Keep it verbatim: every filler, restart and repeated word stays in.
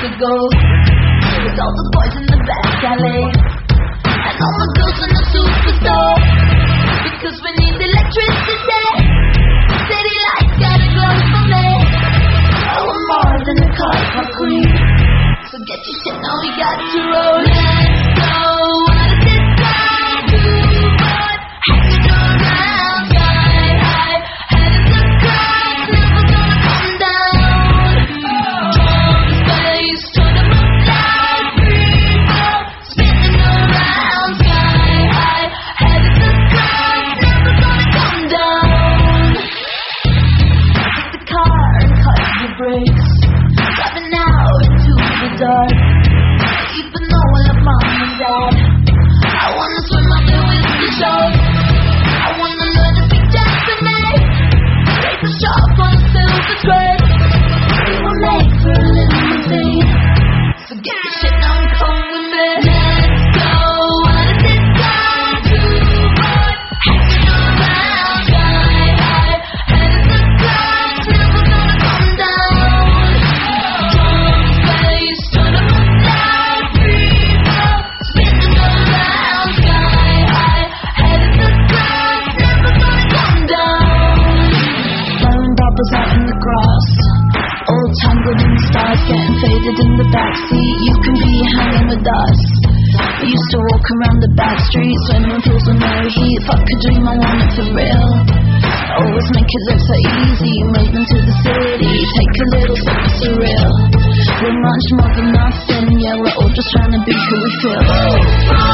to go. With all the boys in the back alley and all the girls in the superstore. Because we need electricity. City lights gotta glow for me. Oh, we're more than a car for queen. So get your shit now, we got to roll. Let's go. What is this time? Do what? Hanging around sky high. Head in the clouds, never gonna come down. Drum space, turn them up loud. Free fall, spinning around sky high. Head in the clouds, never gonna come down. Hit the car and cut the brakes. Driving out into the dark. Even though I love mom and dad, I wanna swim out there with the sharks. I wanna learn to speak Japanese. Raise the shark on a silver thread. We were made for a limousine. So get your shit now and come with me. Let's go. What is this time? Do what? Hanging around sky high. Head in the clouds, never gonna come down. Drum space, turn them up loud. Free fall, spinning around sky high. Head in the clouds, never gonna come down. Blowing bubbles out in the grass. All tangled in the stars, getting faded in the backseat. You can be hanging with us. We used to walk around the back streets, swimming pools with no heat. Fuck a dream, I want it for real. Always make it look so easy. Moving to the city, take a little sip of surreal. We're much more than nothing, yeah, we're all just trying to be who we feel.